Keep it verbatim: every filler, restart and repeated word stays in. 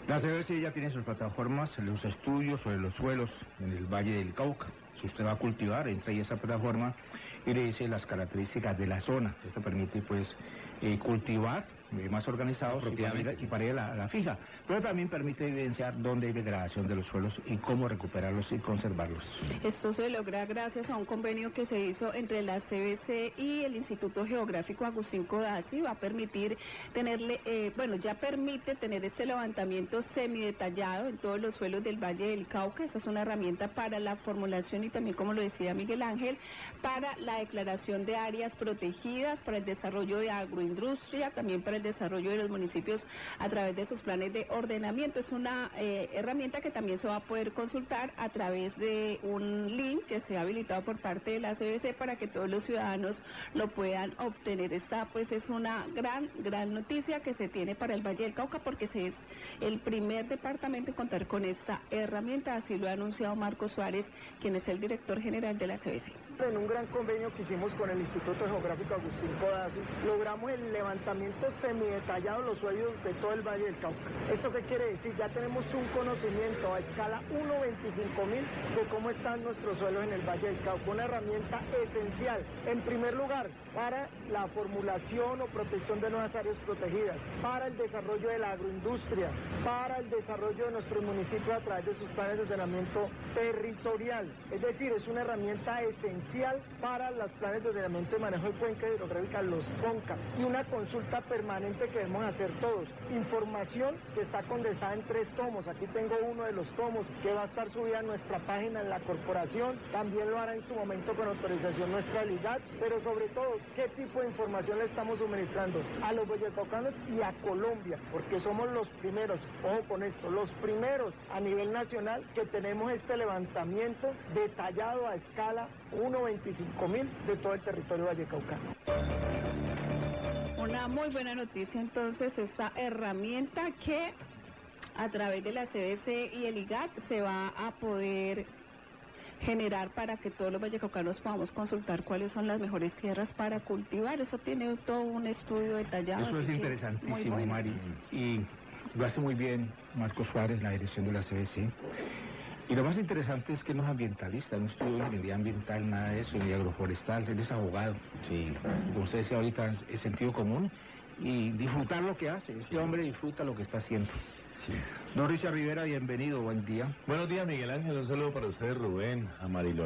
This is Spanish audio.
La C B C ya tiene sus plataformas, los estudios sobre los suelos en el Valle del Cauca. Si usted va a cultivar, entra ahí a esa plataforma y le dice las características de la zona. Esto permite pues eh, cultivar eh, más organizados y para ir, y para ir a la, a la fija. Pero también permite evidenciar dónde hay degradación de los suelos y cómo recuperarlos y conservarlos. Esto se logra gracias a un convenio que se hizo entre la C B C y el Instituto Geográfico Agustín Codazzi. Va a permitir tenerle, eh, bueno, ya permite tener este levantamiento semidetallado en todos los suelos del Valle del Cauca. Esta es una herramienta para la formulación y también, como lo decía Miguel Ángel, para la declaración de áreas protegidas, para el desarrollo de agroindustria, también para el desarrollo de los municipios a través de sus planes de ordenamiento. Es una eh, herramienta que también se va a poder consultar a través de un link que se ha habilitado por parte de la C B C para que todos los ciudadanos lo puedan obtener. Esta pues es una gran, gran noticia que se tiene para el Valle del Cauca, porque se es el primer departamento en contar con esta herramienta. Así lo ha anunciado Marcos Suárez, quien es el director general de la C B C. En un gran convenio que hicimos con el Instituto Geográfico Agustín Codazzi, logramos el levantamiento semidetallado de los suelos de todo el Valle del Cauca. ¿Esto qué quiere decir? Ya tenemos un conocimiento a escala uno a veinticinco mil de cómo están nuestros suelos en el Valle del Cauca. Una herramienta esencial, en primer lugar, para la formulación o protección de nuevas áreas protegidas, para el desarrollo de la agroindustria, para el desarrollo de nuestros municipios a través de sus planes de ordenamiento territorial. Es decir, es una herramienta esencial para los planes de ordenamiento y manejo de cuencas hidrográficas, los CONCA, y una consulta permanente que debemos hacer todos. Información que está condensada en tres tomos. Aquí tengo uno de los tomos que va a estar subida a nuestra página en la corporación. También lo hará en su momento con autorización nuestra LIGAT, pero sobre todo, ¿qué tipo de información le estamos suministrando a los vallecaucanos y a Colombia? Porque somos los primeros, ojo con esto, los primeros a nivel nacional que tenemos este levantamiento detallado a escala uno a veinticinco mil de todo el territorio vallecaucano. Una muy buena noticia entonces, esta herramienta que a través de la C B C y el IGAT se va a poder generar para que todos los vallecaucanos podamos consultar cuáles son las mejores tierras para cultivar. Eso tiene todo un estudio detallado. Eso es interesantísimo, bueno. Mari, y lo hace muy bien Marcos Suárez, la dirección de la C B C. Y lo más interesante es que no es ambientalista, no estudió ingeniería ambiental, nada de eso, ni agroforestal, él es abogado. Sí. Como usted decía ahorita, es sentido común y disfrutar lo que hace. Este sí. hombre disfruta lo que está haciendo. Sí. Don Richard Rivera, bienvenido, buen día. Buenos días, Miguel Ángel, un saludo para usted, Rubén, a Marilo.